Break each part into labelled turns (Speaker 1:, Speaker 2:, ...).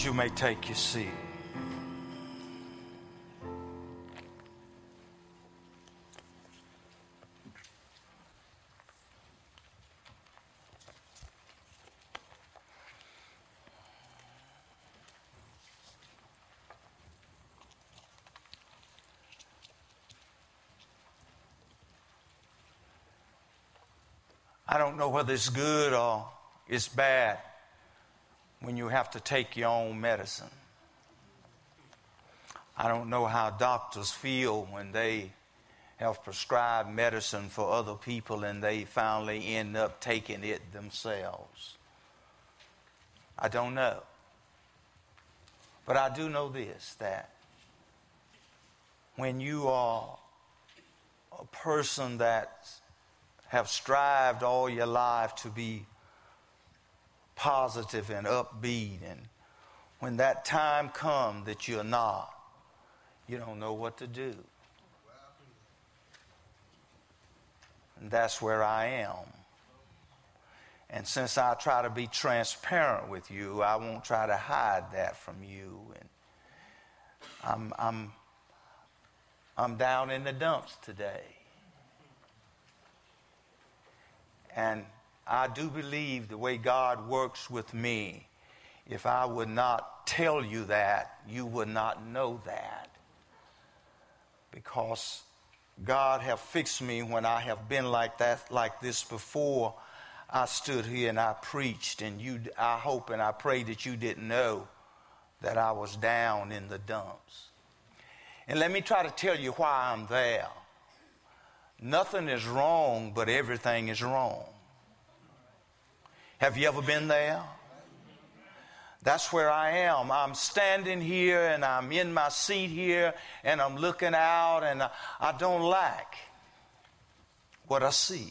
Speaker 1: You may take your seat. I don't know whether it's good or it's bad when you have to take your own medicine. I don't know how doctors feel when they have prescribed medicine for other people and they finally end up taking it themselves. I don't know. But I do know this, that when you are a person that have strived all your life to be positive and upbeat, and when that time comes that you're not, you don't know what to do. And that's where I am. And since I try to be transparent with you, I won't try to hide that from you. And I'm down in the dumps today. And I do believe the way God works with me, if I would not tell you that, you would not know that. Because God have fixed me when I have been like that, like this before. I stood here and I preached, and I hope and I pray that you didn't know that I was down in the dumps. And let me try to tell you why I'm there. Nothing is wrong, but everything is wrong. Have you ever been there? That's where I am. I'm standing here and I'm in my seat here and I'm looking out, and I don't like what I see.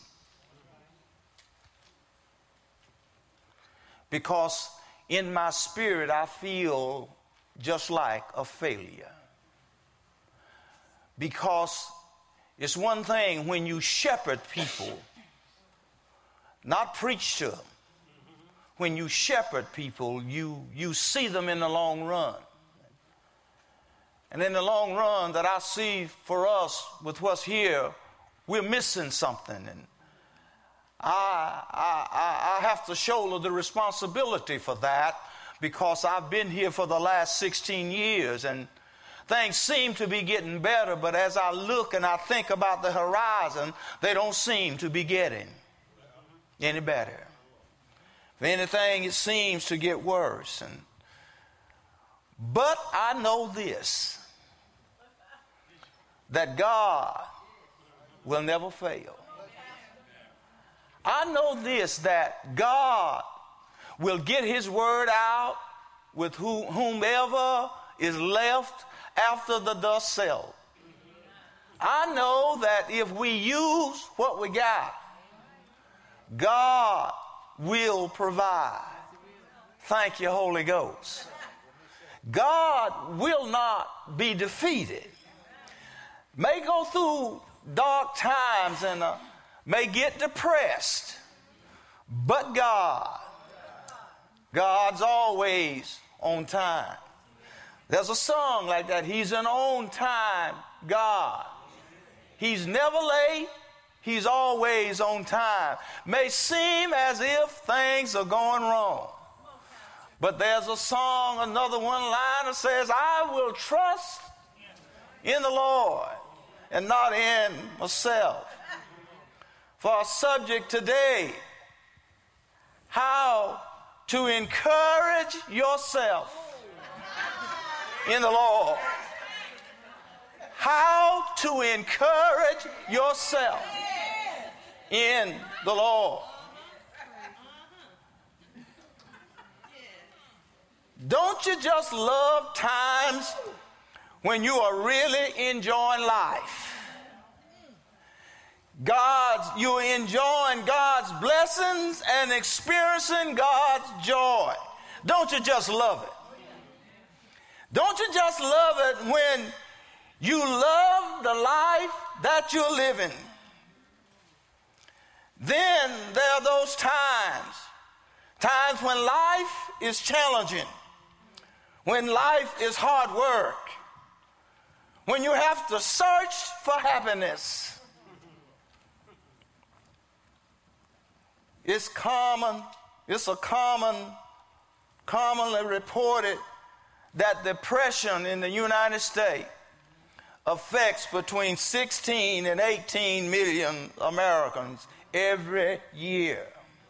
Speaker 1: Because in my spirit I feel just like a failure. Because it's one thing when you shepherd people, not preach to them. When you shepherd people, you see them in the long run. And in the long run that I see for us with what's here, we're missing something. And I have to shoulder the responsibility for that, because I've been here for the last 16 years and things seem to be getting better, but as I look and I think about the horizon, they don't seem to be getting any better. If anything, it seems to get worse. But I know this, that God will never fail. I know this, that God will get his word out with whomever is left after the dust settles. I know that if we use what we got, God will provide. Thank you, Holy Ghost. God will not be defeated. May go through dark times and may get depressed, but God's always on time. There's a song like that. He's an on-time God. He's never late. He's always on time. May seem as if things are going wrong. But there's a song, another one line that says, I will trust in the Lord and not in myself. For our subject today, how to encourage yourself in the Lord. How to encourage yourself in the Lord. Don't you just love times when you are really enjoying life? You're enjoying God's blessings and experiencing God's joy. Don't you just love it? Don't you just love it when you love the life that you're living? Then there are those times when life is challenging, when life is hard work, when you have to search for happiness, it's commonly reported that depression in the United States affects between 16 and 18 million Americans every year.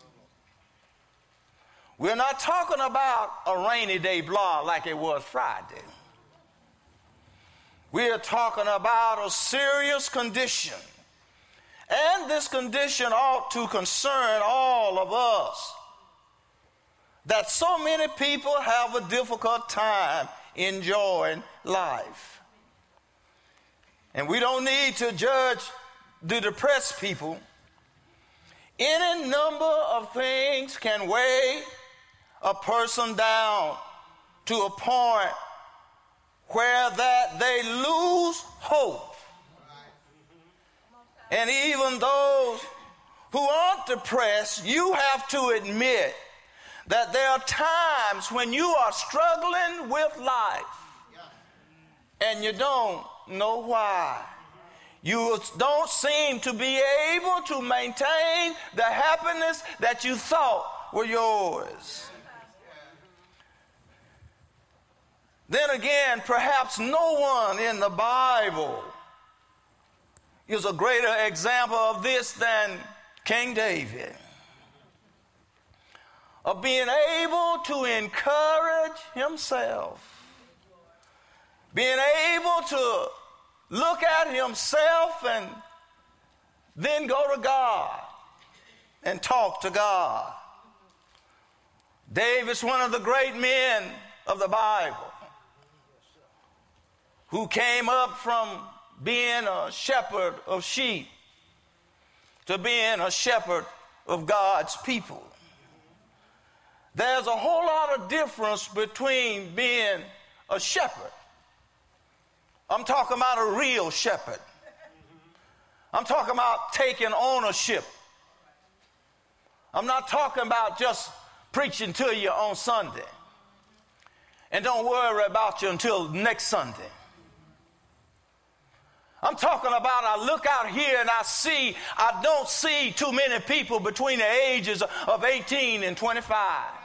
Speaker 1: We're not talking about a rainy day blog like it was Friday. We're talking about a serious condition. And this condition ought to concern all of us, that so many people have a difficult time enjoying life. And we don't need to judge the depressed people. Any number of things can weigh a person down to a point where that they lose hope. And even those who aren't depressed, you have to admit that there are times when you are struggling with life and you don't know why. You don't seem to be able to maintain the happiness that you thought were yours. Then again, perhaps no one in the Bible is a greater example of this than King David, of being able to encourage himself, being able to look at himself and then go to God and talk to God. David's one of the great men of the Bible who came up from being a shepherd of sheep to being a shepherd of God's people. There's a whole lot of difference between being a shepherd. I'm talking about a real shepherd. I'm talking about taking ownership. I'm not talking about just preaching to you on Sunday and don't worry about you until next Sunday. I'm talking about I look out here and I don't see too many people between the ages of 18 and 25.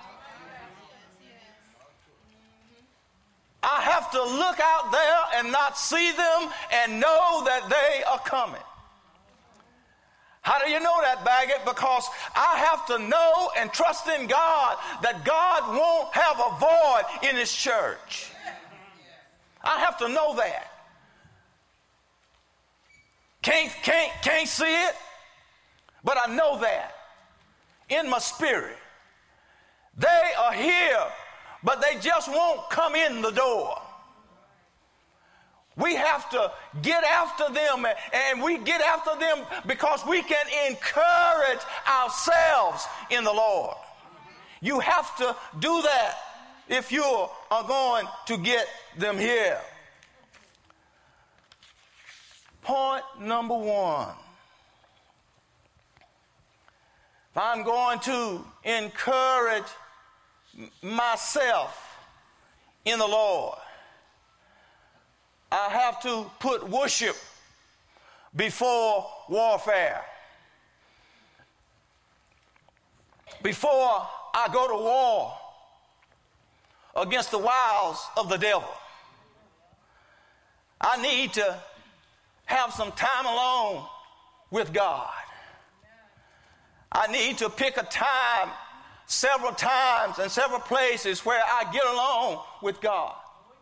Speaker 1: I have to look out there and not see them and know that they are coming. How do you know that, Baggett? Because I have to know and trust in God that God won't have a void in his church. I have to know that. Can't see it, but I know that in my spirit. They are here, but they just won't come in the door. We have to get after them, and we get after them because we can encourage ourselves in the Lord. You have to do that if you are going to get them here. Point number one. If I'm going to encourage myself in the Lord, I have to put worship before warfare. Before I go to war against the wiles of the devil, I need to have some time alone with God. I need to pick a time, several times and several places where I get along with God.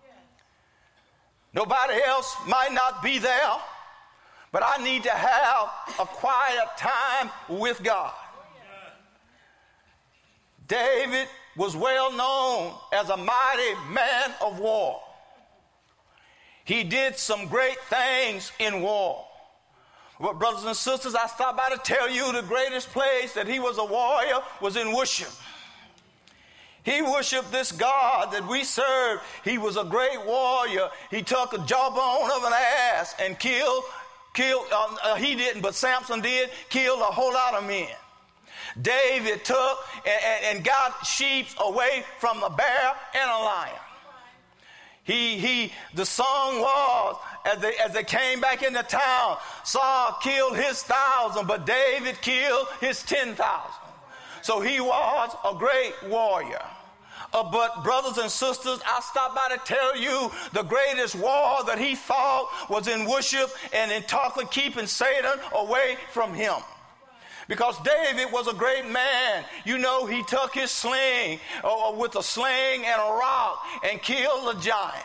Speaker 1: Nobody else might not be there, but I need to have a quiet time with God. David was well known as a mighty man of war. He did some great things in war. But brothers and sisters, I stopped by to tell you the greatest place that he was a warrior was in worship. He worshiped this God that we serve. He was a great warrior. He took a jawbone of an ass and he didn't, but Samson did, killed a whole lot of men. David took and got sheep away from a bear and a lion. The song was, as they came back into town, Saul killed his 1,000, but David killed his 10,000. So he was a great warrior. But brothers and sisters, I stopped by to tell you the greatest war that he fought was in worship and in keeping Satan away from him. Because David was a great man. You know, he took his sling with a sling and a rock and killed a giant.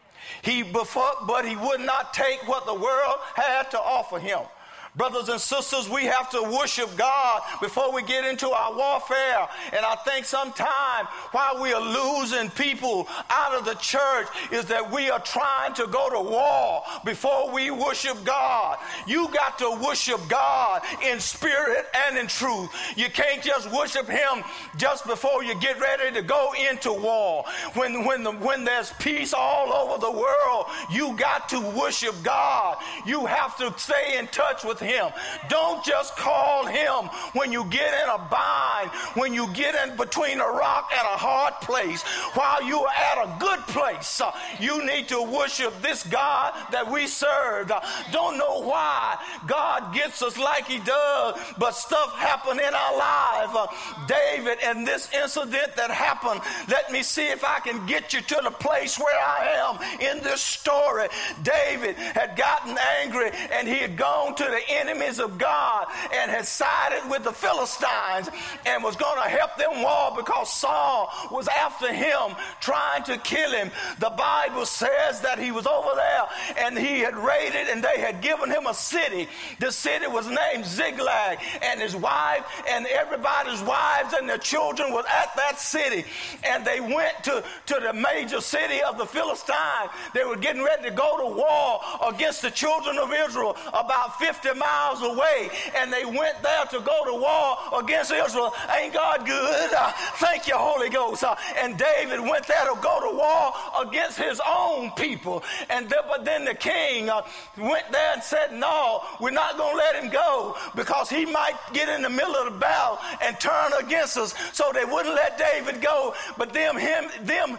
Speaker 1: But he would not take what the world had to offer him. Brothers and sisters, we have to worship God before we get into our warfare. And I think sometimes while we are losing people out of the church is that we are trying to go to war before we worship God. You got to worship God in spirit and in truth. You can't just worship him just before you get ready to go into war. When there's peace all over the world, you got to worship God. You have to stay in touch with him. Don't just call him when you get in a bind, when you get in between a rock and a hard place. While you are at a good place, you need to worship this God that we serve. Don't know why God gets us like he does, but stuff happened in our life. David, and this incident that happened, let me see if I can get you to the place where I am in this story. David had gotten angry and he had gone to the enemies of God and had sided with the Philistines and was going to help them war because Saul was after him, trying to kill him. The Bible says that he was over there and he had raided and they had given him a city. The city was named Ziklag, and his wife and everybody's wives and their children were at that city. And they went to the major city of the Philistines. They were getting ready to go to war against the children of Israel about 50 miles away, and they went there to go to war against Israel. Ain't God good? Thank you, Holy Ghost. And David went there to go to war against his own people. But then the king went there and said, no, we're not going to let him go because he might get in the middle of the battle and turn against us. So they wouldn't let David go. But then him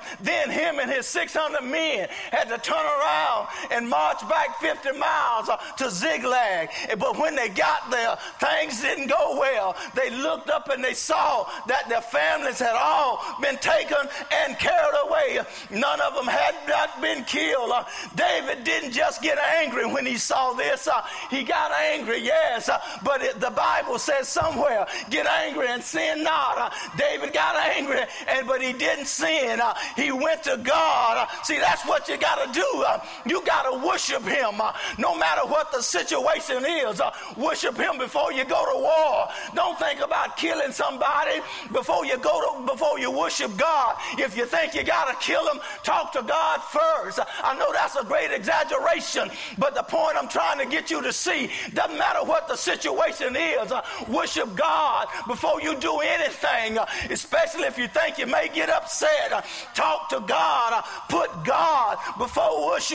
Speaker 1: and his 600 men had to turn around and march back 50 miles to Ziklag. But when they got there, things didn't go well. They looked up and they saw that their families had all been taken and carried away. None of them had not been killed. David didn't just get angry when he saw this. He got angry, yes, but the Bible says somewhere, get angry and sin not. David got angry, but he didn't sin. He went to God. See, that's what you got to do. You got to worship him no matter what the situation is. Worship him before you go to war. Don't think about killing somebody before you worship God. If you think you got to kill him, talk to God first. I know that's a great exaggeration, but the point I'm trying to get you to see, doesn't matter what the situation is, worship God before you do anything, especially if you think you may get upset. Talk to God. Put God before worship,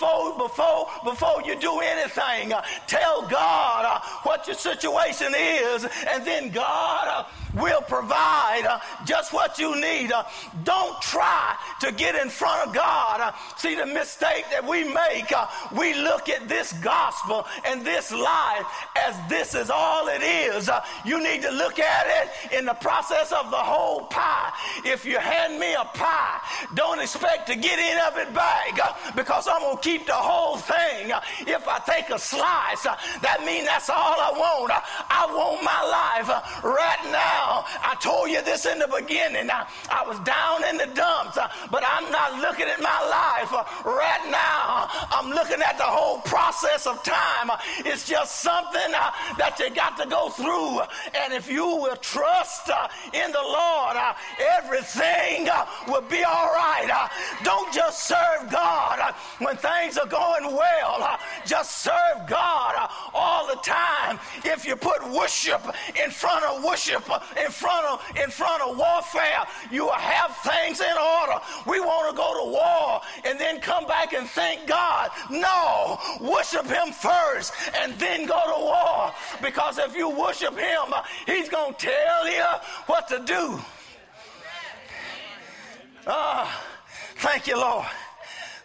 Speaker 1: before you do anything. Tell God what your situation is, and then God will provide just what you need. Don't try to get in front of God. See, the mistake that we make, we look at this gospel and this life as this is all it is. You need to look at it in the process of the whole pie. If you hand me a pie, don't expect to get any of it back because I'm going to keep the whole thing. If I take a slice, that means that's all I want. I want my life right now. I told you this in the beginning. I was down in the dumps, but I'm not looking at my life right now. I'm looking at the whole process of time. It's just something that you got to go through. And if you will trust in the Lord, everything will be all right. Don't just serve God when things are going well. Just serve God all the time. If you put worship in front of worship, in front of warfare, you will have things in order. We want to go to war and then come back and thank God. No, worship him first and then go to war, because if you worship him, he's going to tell you what to do. Thank you, Lord.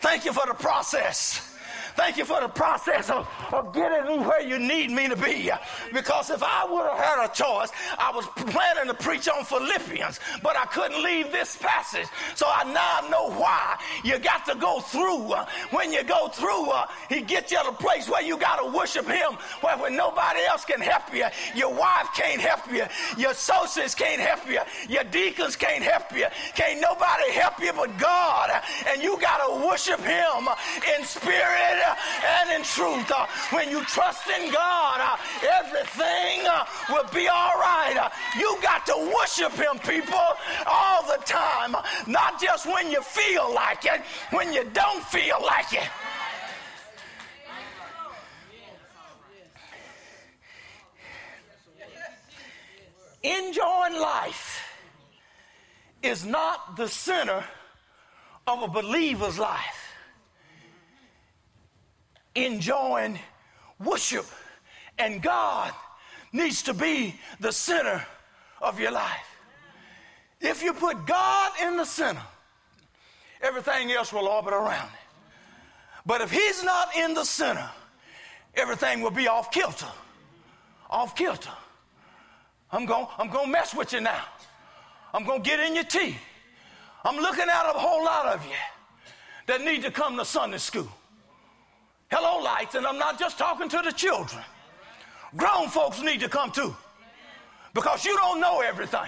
Speaker 1: Thank you for the process. Thank you for the process of getting me where you need me to be. Because if I would have had a choice, I was planning to preach on Philippians, but I couldn't leave this passage. So I now know why you got to go through. When you go through, he gets you to a place where you got to worship him, where when nobody else can help you, your wife can't help you, your associates can't help you, your deacons can't help you, can't nobody help you but God. And you got to worship him in spirit and in truth. When you trust in God, everything will be all right. You got to worship him, people, all the time. Not just when you feel like it, when you don't feel like it. Enjoying life is not the center of a believer's life. Enjoying worship and God needs to be the center of your life. If you put God in the center, everything else will orbit around it. But if he's not in the center, everything will be off kilter. Off kilter. I'm going to mess with you now. I'm going to get in your teeth. I'm looking at a whole lot of you that need to come to Sunday school. Hello, lights, and I'm not just talking to the children. Grown folks need to come too, because you don't know everything.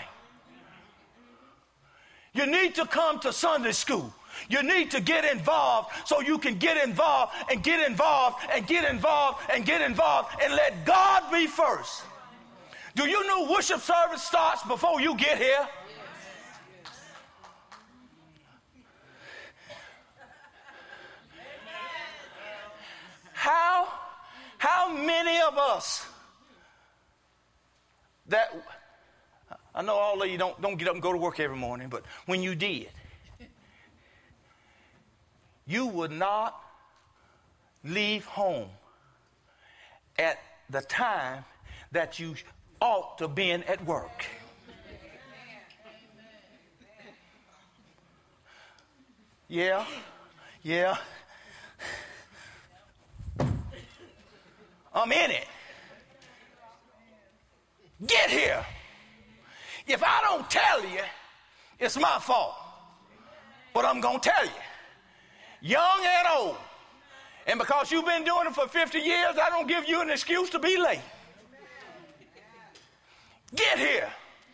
Speaker 1: You need to come to Sunday school. You need to get involved so you can get involved and get involved and get involved and get involved and let God be first. Do you know worship service starts before you get here? How many of us that, I know all of you don't get up and go to work every morning, but when you did, you would not leave home at the time that you ought to be at work. Yeah. I'm in it. Get here. If I don't tell you, it's my fault. But I'm going to tell you. Young and old. And because you've been doing it for 50 years, I don't give you an excuse to be late. Get here.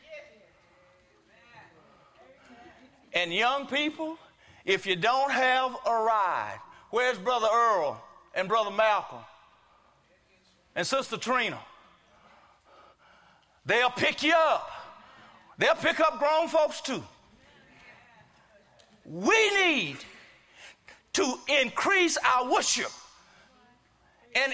Speaker 1: And young people, if you don't have a ride, where's Brother Earl and Brother Malcolm and Sister Trina? They'll pick you up. They'll pick up grown folks too. We need to increase our worship. And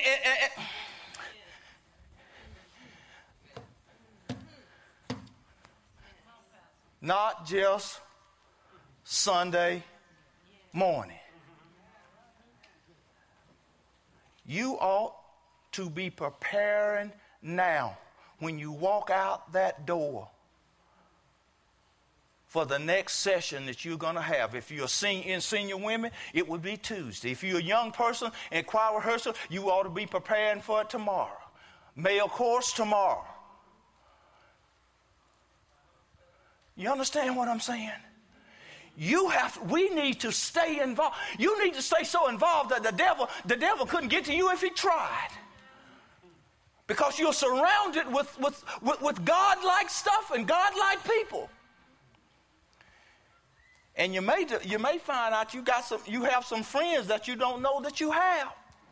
Speaker 1: not just Sunday morning. You ought to be preparing now when you walk out that door for the next session that you're going to have. If you're in senior women, it would be Tuesday. If you're a young person in choir rehearsal, you ought to be preparing for it tomorrow. Male course tomorrow. You understand what I'm saying? We need to stay involved. You need to stay so involved that the devil couldn't get to you if he tried. Because you're surrounded with God-like stuff and God-like people. And you may find out you have some friends that you don't know that you have.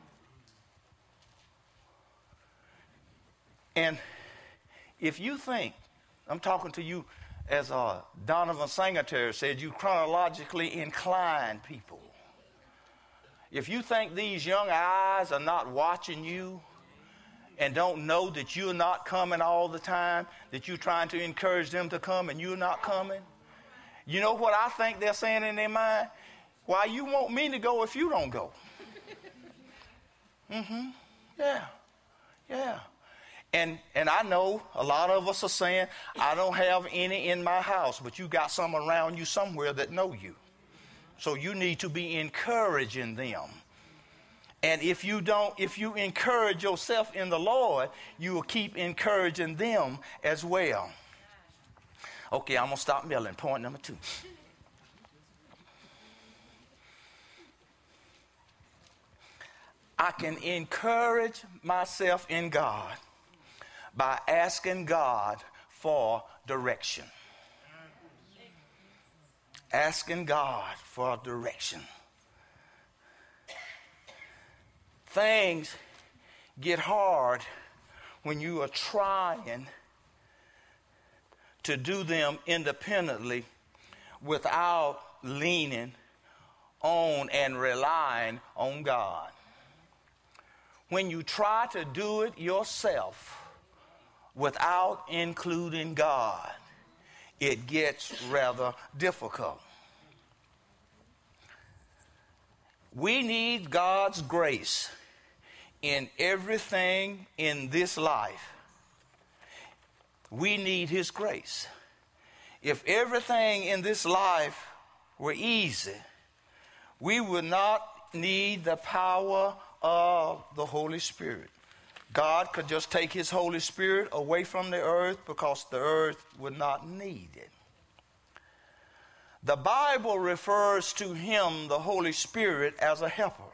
Speaker 1: And if you think, I'm talking to you as Donovan Singletary said, you chronologically inclined people. If you think these young eyes are not watching you and don't know that you're not coming all the time, that you're trying to encourage them to come and you're not coming, you know what I think they're saying in their mind? Why you want me to go if you don't go? Yeah. And I know a lot of us are saying, I don't have any in my house, but you got some around you somewhere that know you. So you need to be encouraging them. And if you encourage yourself in the Lord, you will keep encouraging them as well. Okay, I'm going to stop milling. Point number 2. I can encourage myself in God by asking God for direction. Asking God for direction. Things get hard when you are trying to do them independently without leaning on and relying on God. When you try to do it yourself without including God, it gets rather difficult. We need God's grace in everything in this life. We need His grace. If everything in this life were easy, we would not need the power of the Holy Spirit. God could just take His Holy Spirit away from the earth because the earth would not need it. The Bible refers to Him, the Holy Spirit, as a helper.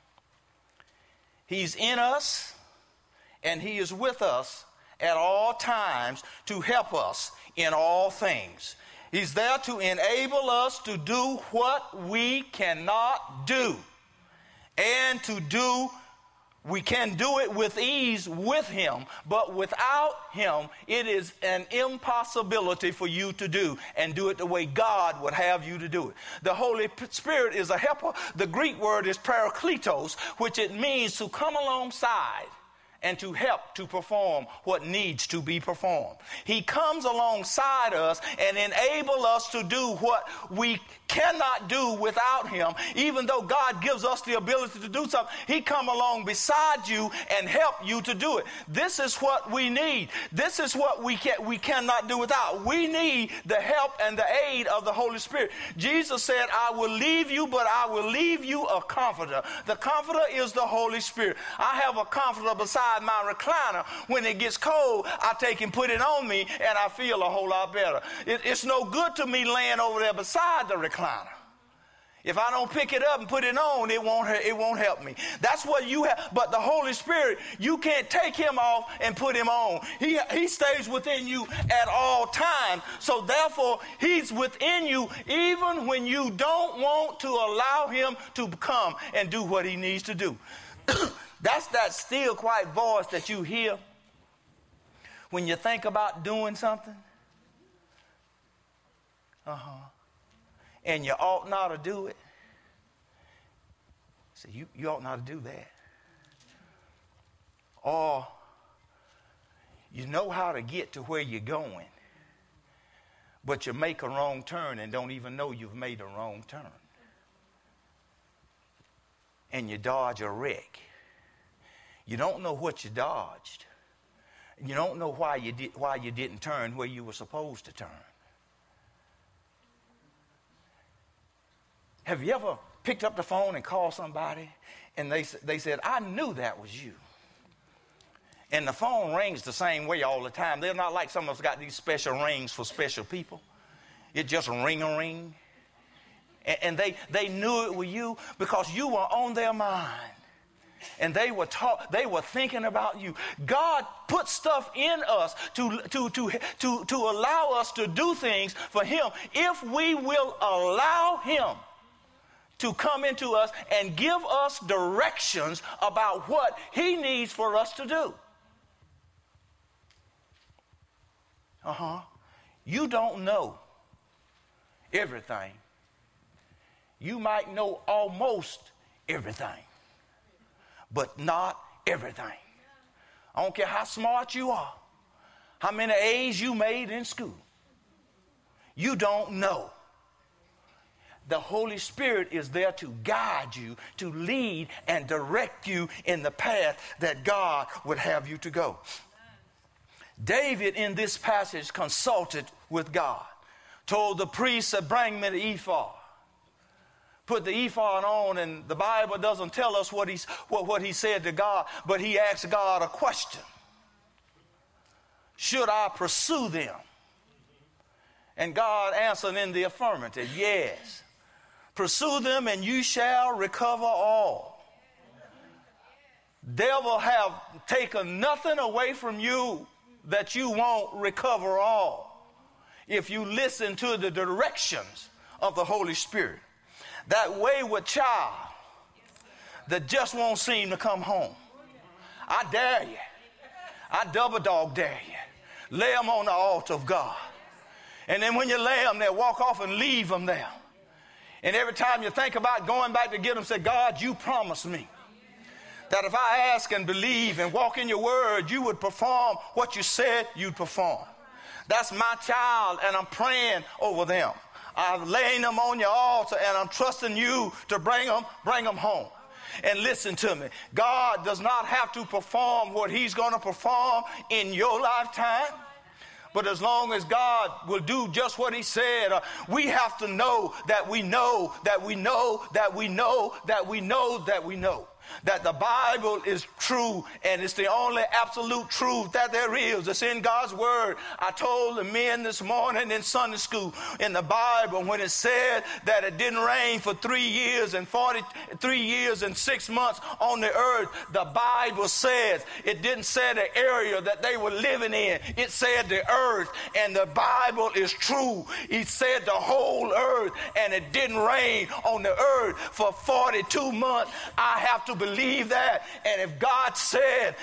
Speaker 1: He's in us and He is with us at all times to help us in all things. He's there to enable us to do what we cannot do, and we can do it with ease with Him, but without Him, it is an impossibility for you to do and do it the way God would have you to do it. The Holy Spirit is a helper. The Greek word is parakletos, which it means to come alongside and to help to perform what needs to be performed. He comes alongside us and enable us to do what we cannot do without Him. Even though God gives us the ability to do something, He come along beside you and help you to do it. This is what we need. This is what we cannot do without. We need the help and the aid of the Holy Spirit. Jesus said, I will leave you, but I will leave you a comforter. The comforter is the Holy Spirit. I have a comforter beside my recliner. When it gets cold, I take and put it on me, and I feel a whole lot better. It's no good to me laying over there beside the recliner. If I don't pick it up and put it on, it won't help me. That's what you have. But the Holy Spirit, you can't take Him off and put Him on. He stays within you at all times. So therefore, He's within you even when you don't want to allow Him to come and do what He needs to do. That's that still quiet voice that you hear when you think about doing something. And you ought not to do it. So you ought not to do that. Or you know how to get to where you're going, but you make a wrong turn and don't even know you've made a wrong turn. And you dodge a wreck. You don't know what you dodged. You don't know why you didn't turn where you were supposed to turn. Have you ever picked up the phone and called somebody and they said, I knew that was you? And the phone rings the same way all the time. They're not like some of us got these special rings for special people. It just ring-a-ring. And they knew it was you because you were on their mind. And they were thinking about you. God put stuff in us to allow us to do things for Him if we will allow Him to come into us and give us directions about what He needs for us to do. You don't know everything. You might know almost everything, but not everything. I don't care how smart you are, how many A's you made in school. You don't know. The Holy Spirit is there to guide you, to lead and direct you in the path that God would have you to go. David in this passage consulted with God, told the priest to bring me the ephod, put the ephod on, and the Bible doesn't tell us what he said to God, but he asked God a question. Should I pursue them? And God answered in the affirmative, yes. Pursue them and you shall recover all. Devil have taken nothing away from you that you won't recover all if you listen to the directions of the Holy Spirit. That wayward child that just won't seem to come home, I dare you, I double dog dare you, lay them on the altar of God. And then when you lay them there, walk off and leave them there. And every time you think about going back to get them, say, God, you promised me that if I ask and believe and walk in your word, you would perform what you said you'd perform. That's my child, and I'm praying over them. I'm laying them on your altar, and I'm trusting you to bring them home. And listen to me. God does not have to perform what he's going to perform in your lifetime. But as long as God will do just what he said, we have to know that we know that we know that we know that we know that we know that the Bible is true, and it's the only absolute truth that there is. It's in God's word. I told the men this morning in Sunday school, in the Bible, when it said that it didn't rain for 3 years and 43 years and 6 months on the earth, the Bible says, it didn't say the area that they were living in. It said the earth, and the Bible is true. It said the whole earth, and it didn't rain on the earth for 42 months. I have to believe that. And if God said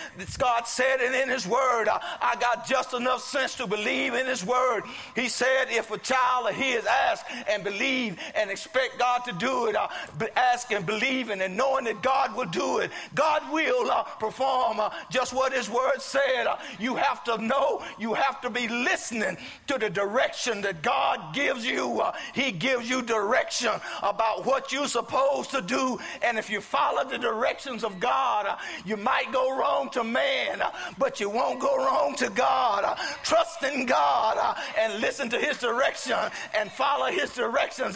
Speaker 1: it in his word, I got just enough sense to believe in his word. He said if a child of his asks and believe and expect God to do it, ask and believing and knowing that God will do it, God will perform just what his word said. You have to know, you have to be listening to the direction that God gives you. He gives you direction about what you're supposed to do, and if you follow the directions of God, you might go wrong to man, but you won't go wrong to God. Trust in God and listen to his direction and follow his directions.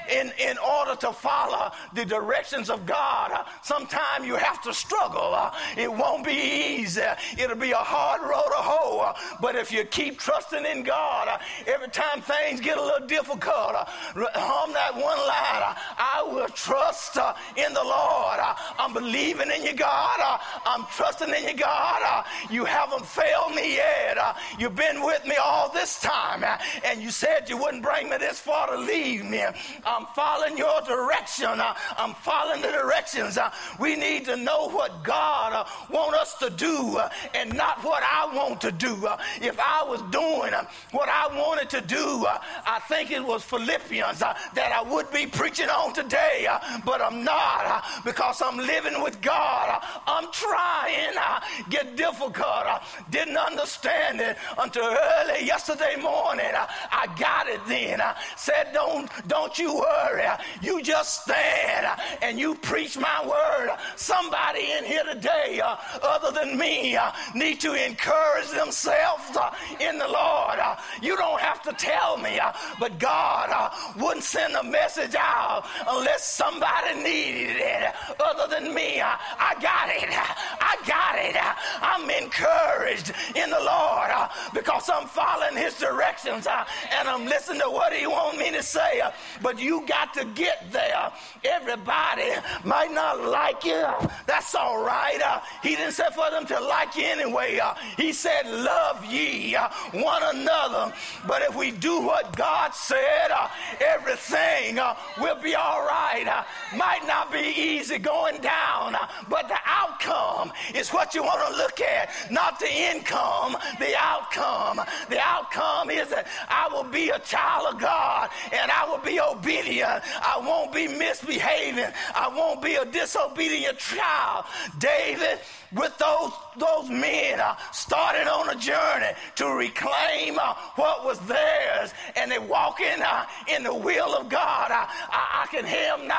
Speaker 1: In order to follow the directions of God, sometimes you have to struggle. It won't be easy. It'll be a hard road to hoe, but if you keep trusting in God, every time things get a little difficult, hum that one line, I will trust in the Lord. I'm believing in you, God. I'm trusting in you, God. You haven't failed me yet. You've been with me all this time, and you said you wouldn't bring me this far to leave me. I'm following your direction. I'm following the directions. We need to know what God wants us to do and not what I want to do. If I was doing what I wanted to do, I think it was Philippians that I would be preaching on today, but I'm not, because I'm living with God. I'm trying. Get difficult. Didn't understand it until early yesterday morning. I got it then. Said, don't you worry. You just stand and you preach my word. Somebody in here today, other than me, need to encourage themselves in the Lord. You don't have to tell me, but God wouldn't send a message out unless somebody needed it. Other than me, I got it. I got it. I'm encouraged in the Lord because I'm following his directions and I'm listening to what he wants me to say. But you got to get there. Everybody might not like you. That's all right. He didn't say for them to like you anyway. He said, love ye one another. But if we do what God said, everything will be all right. Might not be easy going down, but the outcome is what you want to look at, not the income, the outcome. The outcome is that I will be a child of God and I will be obedient. I won't be misbehaving. I won't be a disobedient child. David, with those men, started on a journey to reclaim what was theirs, and they walking in the will of God. I can hear him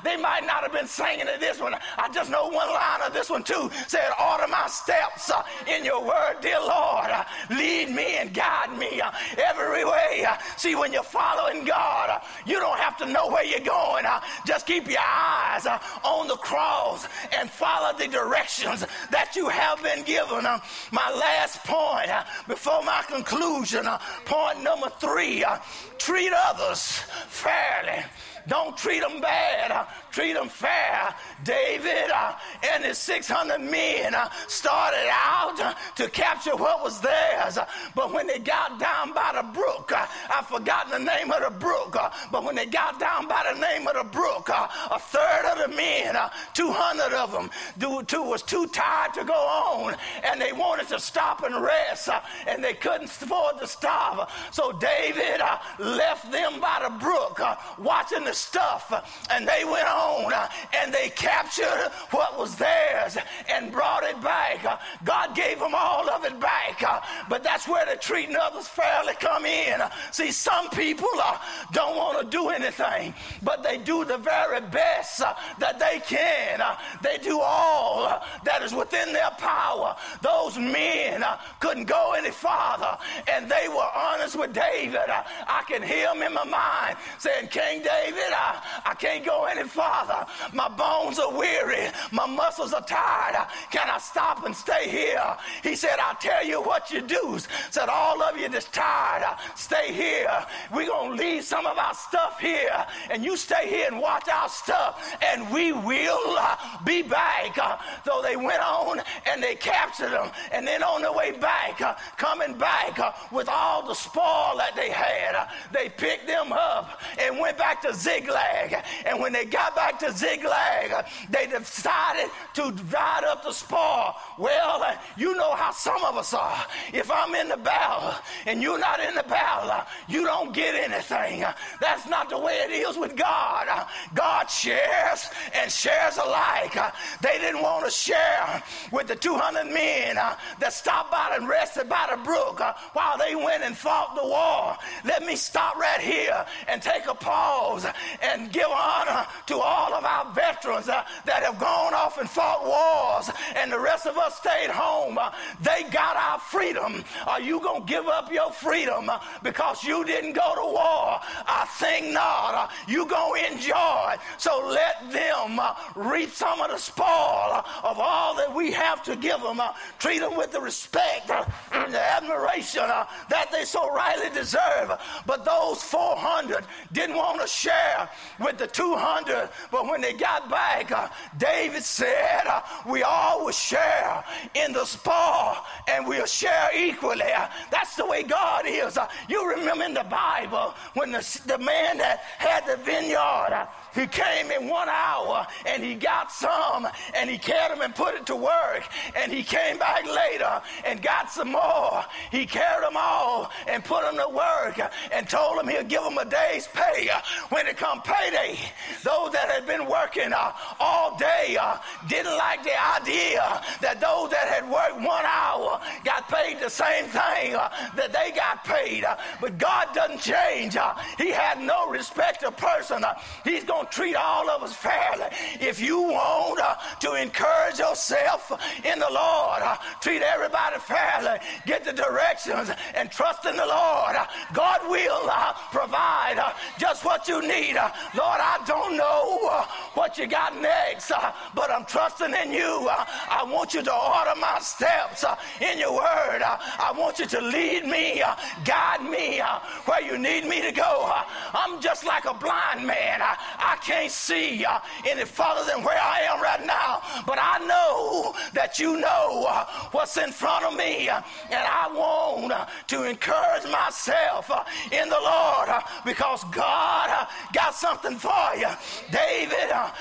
Speaker 1: They might not have been singing to this one. I just know one line of this one too. Said, order my steps in your word, dear Lord. Lead me and guide me every way. See, when you're following God, you don't have to know where you're going. Just keep your eyes on the cross and follow the directions that you have been given. My last point before my conclusion, point number 3, treat others fairly. Don't treat them bad. Treat them fair. David and his 600 men started out to capture what was theirs. But when they got down by the brook, I've forgotten the name of the brook, but when they got down by the name of the brook, a third of the men, 200 of them, was too tired to go on, and they wanted to stop and rest, and they couldn't afford to stop. So David left them by the brook, watching the stuff, and they went on and they captured what was theirs and brought it back. God gave them all of it back, but that's where the treating others fairly come in. See, some people don't want to do anything, but they do the very best that they can. They do all that is within their power. Those men couldn't go any farther, and they were honest with David. I can hear him in my mind saying, King David, I can't go any farther. My bones are weary. My muscles are tired. Can I stop and stay here? He said, I'll tell you what you do. Said, all of you that's tired, stay here. We're going to leave some of our stuff here, and you stay here and watch our stuff, and we will be back. So they went on and they captured them, and then on their way back, coming back with all the spoil that they had, they picked them up and went back to Ziklag. And when they got back to Ziklag, they decided to divide up the spoil. Well, you know how some of us are. If I'm in the battle and you're not in the battle, you don't get anything. That's not the way it is with God. God shares and shares alike. They didn't want to share with the 200 men that stopped by and rested by the brook while they went and fought the war. Let me stop right here and take a pause and give honor to all of our veterans that have gone off and fought wars, and the rest of us stayed home. They got our freedom. Are you going to give up your freedom because you didn't go to war? I think not. You going to enjoy it. So let them reap some of the spoil of all that we have to give them. Treat them with the respect and the admiration that they so rightly deserve. But those 400 didn't want to share with the 200. But when they got back, David said, we all will share in the spoil, and we'll share equally. That's the way God is. You remember in the Bible when the man that had the vineyard, he came in 1 hour and he got some and he carried them and put it to work, and he came back later and got some more. He carried them all and put them to work and told them he'll give them a day's pay. When it come payday, those that had been working all day didn't like the idea that those that had worked 1 hour got paid the same thing that they got paid. But God doesn't change. He had no respect of person. He's going to treat all of us fairly. If you want to encourage yourself in the Lord, treat everybody fairly, get the directions, and trust in the Lord. God will provide just what you need. Lord, I don't know what you got next, but I'm trusting in you. I want you to order my steps in your word. I want you to lead me, guide me where you need me to go. I'm just like a blind man. I can't see any farther than where I am right now, but I know that you know what's in front of me, and I want to encourage myself in the Lord because God got something for you. David had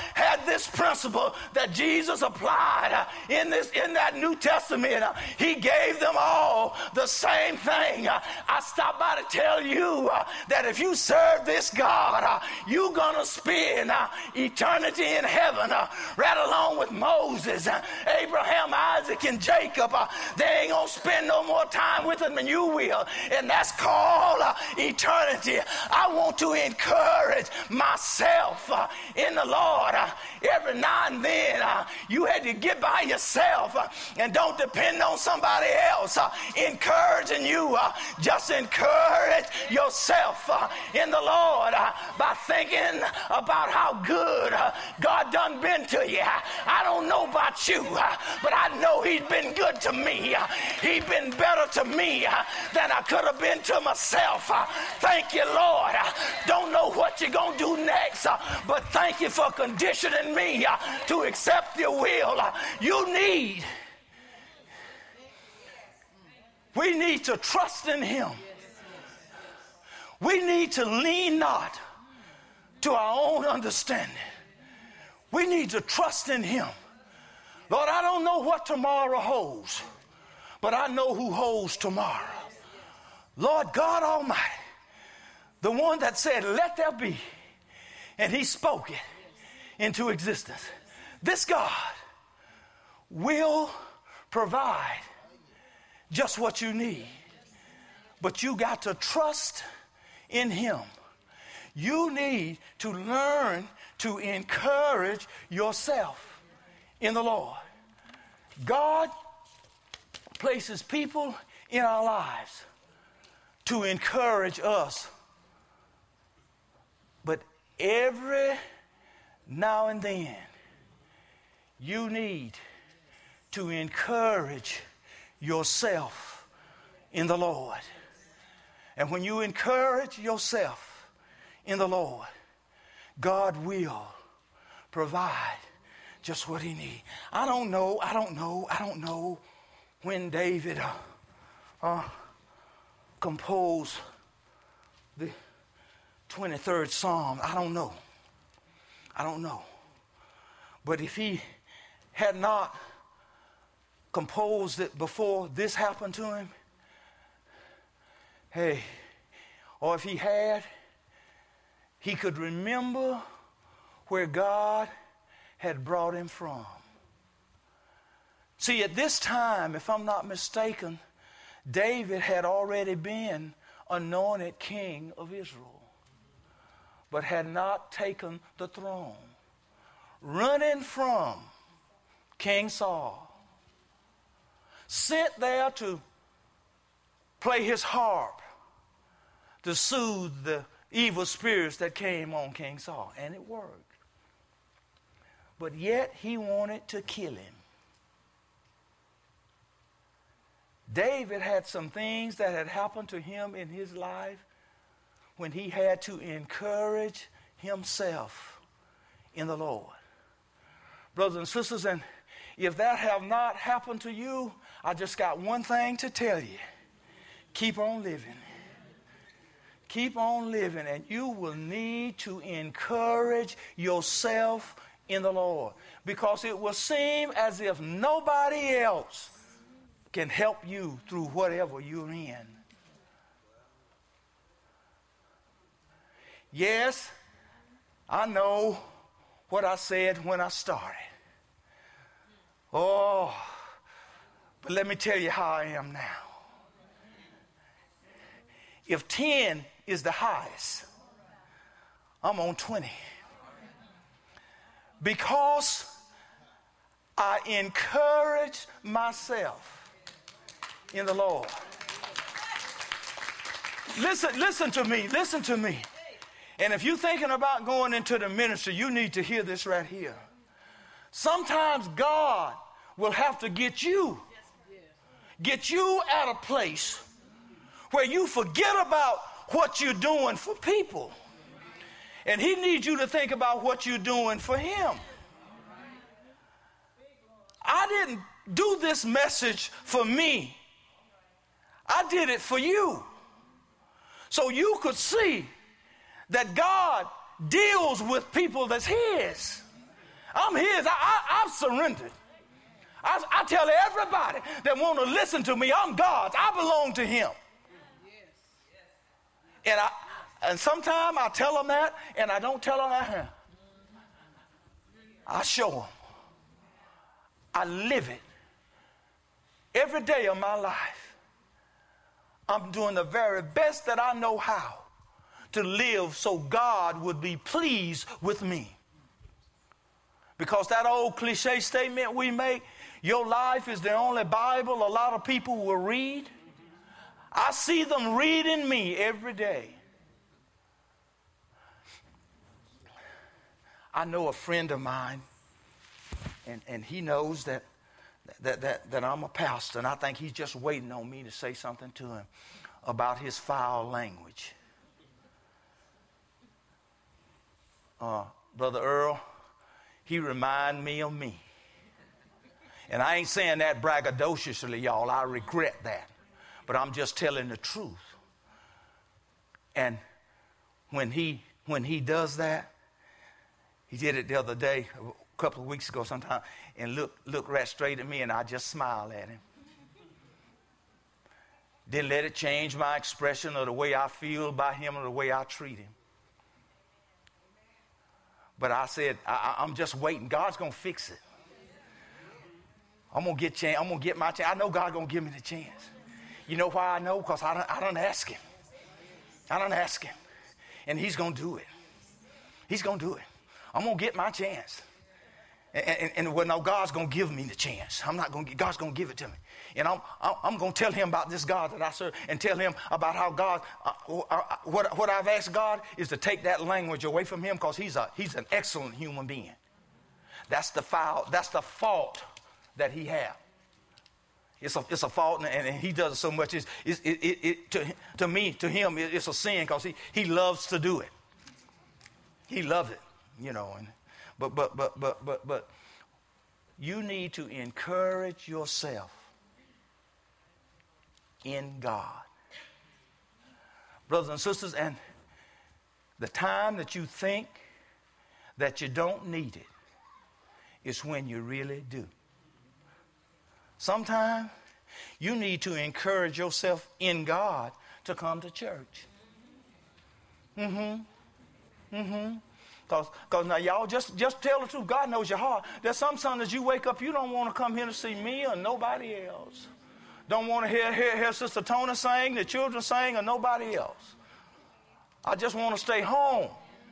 Speaker 1: had this principle that Jesus applied in that New Testament. He gave them all the same thing. I stopped by to tell you that if you serve this God, you're going to spend eternity in heaven right along with Moses, Abraham, Isaac, and Jacob. They ain't going to spend no more time with them than you will. And that's called eternity. I want to encourage myself in the Lord. Every now and then you had to get by yourself and don't depend on somebody else encouraging you. Just encourage yourself in the Lord by thinking about how good God done been to you. I don't know about you, but I know he's been good to me. He's been better to me than I could have been to myself. Thank you, Lord. Don't know what you're going to do next, but thank you for conditioning me to accept your will. We need to trust in him. We need to lean not to our own understanding. We need to trust in him. Lord, I don't know what tomorrow holds, but I know who holds tomorrow. Lord God Almighty, the one that said, let there be, and he spoke it into existence. This God will provide just what you need, but you got to trust in him. You need to learn to encourage yourself in the Lord. God places people in our lives to encourage us, but every now and then you need to encourage yourself in the Lord. And when you encourage yourself in the Lord, God will provide just what he needs. I don't know when David composed the 23rd Psalm. I don't know. But if he had not composed it before this happened to him, or if he had, he could remember where God had brought him from. See, at this time, if I'm not mistaken, David had already been anointed king of Israel, but had not taken the throne, running from King Saul, sent there to play his harp to soothe the evil spirits that came on King Saul, and it worked. But yet he wanted to kill him. David had some things that had happened to him in his life when he had to encourage himself in the Lord. Brothers and sisters, and if that have not happened to you, I just got one thing to tell you. Keep on living. Keep on living, and you will need to encourage yourself in the Lord, because it will seem as if nobody else can help you through whatever you're in. Yes, I know what I said when I started. Oh, but let me tell you how I am now. If 10 is the highest, I'm on 20. Because I encourage myself in the Lord. Listen to me. And if you're thinking about going into the ministry, you need to hear this right here. Sometimes God will have to get you at a place where you forget about what you're doing for people. And he needs you to think about what you're doing for him. I didn't do this message for me. I did it for you. So you could see that God deals with people that's his. I I'm his. I've surrendered. I tell everybody that want to listen to me, I'm God's. I belong to him. And sometimes I tell them that, and I don't tell them that. I show them. I live it. Every day of my life, I'm doing the very best that I know how to live so God would be pleased with me. Because that old cliche statement we make, your life is the only Bible a lot of people will read. I see them reading me every day. I know a friend of mine, and he knows that I'm a pastor, and I think he's just waiting on me to say something to him about his foul language. Brother Earl, he remind me of me. And I ain't saying that braggadociously, y'all. I regret that. But I'm just telling the truth. And when he does that, he did it the other day, a couple of weeks ago sometime, and looked right straight at me, and I just smiled at him. Didn't let it change my expression or the way I feel about him or the way I treat him. But I said, I'm just waiting. God's going to fix it. I'm going to get my chance. I know God's going to give me the chance. You know why I know? Because I don't ask him. I don't ask him. And he's going to do it. He's going to do it. I'm going to get my chance. And well, no, God's going to give me the chance. God's going to give it to me. And I'm going to tell him about this God that I serve and tell him about how God, what I've asked God is to take that language away from him because he's an excellent human being. That's the fault that he has. It's a fault, and he does it so much. To him, it's a sin because he loves to do it. He loves it, you know. But you need to encourage yourself in God, brothers and sisters. And the time that you think that you don't need it is when you really do. Sometimes you need to encourage yourself in God to come to church. Because now y'all just tell the truth. God knows your heart. There's some Sundays you wake up, you don't want to come here to see me or nobody else. Don't want to hear Sister Tona sing, the children sing, or nobody else. I just want to stay home.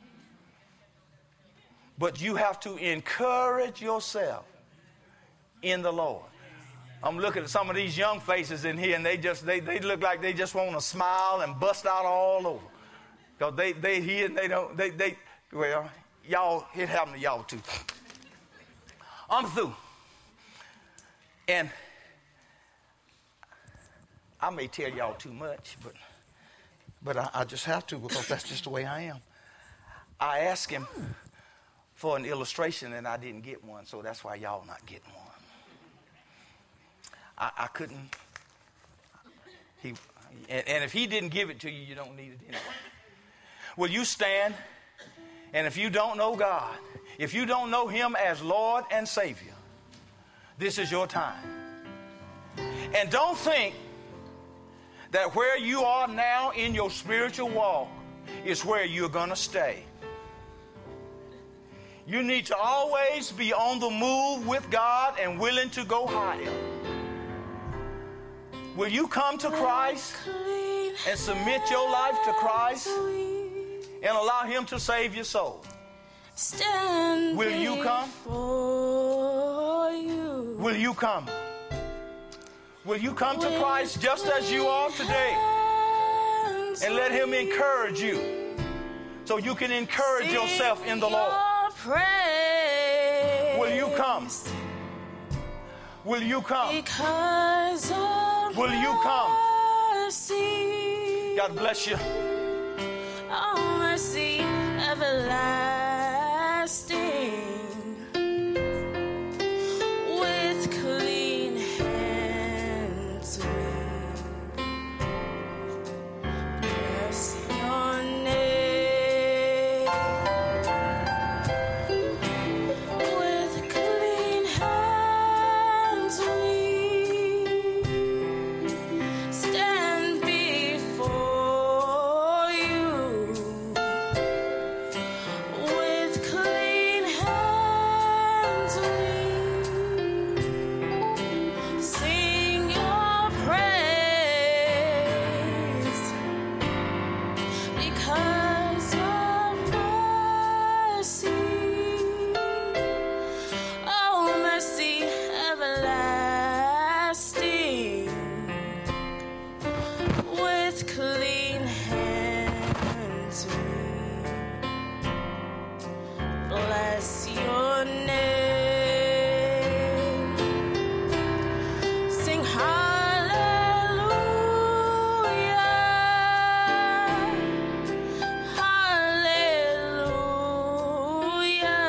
Speaker 1: But you have to encourage yourself in the Lord. I'm looking at some of these young faces in here, and they look like they just want to smile and bust out all over. Because they hear and they don't, well, y'all, it happened to y'all too. I'm through. And I may tell y'all too much, but I just have to because that's just the way I am. I asked him for an illustration, and I didn't get one, so that's why y'all not getting one. I couldn't. And if he didn't give it to you, you don't need it anyway. Will you stand? And if you don't know God, if you don't know him as Lord and Savior, this is your time. And don't think that where you are now in your spiritual walk is where you're going to stay. You need to always be on the move with God and willing to go higher. Will you come to Christ and submit your life to Christ and allow him to save your soul? Will you come? Will you come? Will you come to Christ just as you are today and let him encourage you so you can encourage yourself in the Lord? Will you come? Will you come? Will you come? God bless you.
Speaker 2: Oh, mercy everlasting, with clean hands we bless your name, with sing your praise because of mercy. Oh, mercy everlasting, with clean hands we bless your name. Sing hallelujah, hallelujah,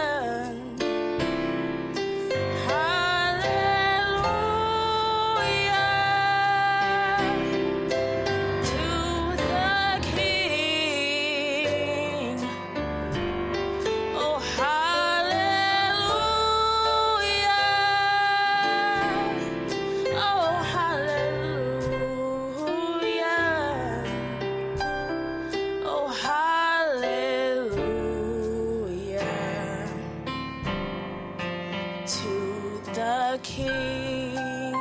Speaker 2: hallelujah to the King. Oh, hallelujah. Oh, hallelujah. Oh, hallelujah to the King.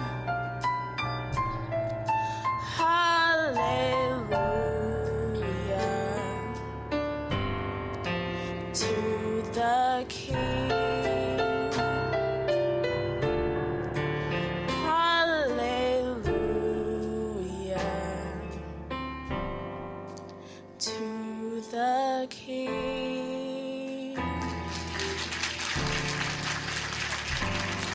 Speaker 2: Hallelujah to the King. Hallelujah to the King.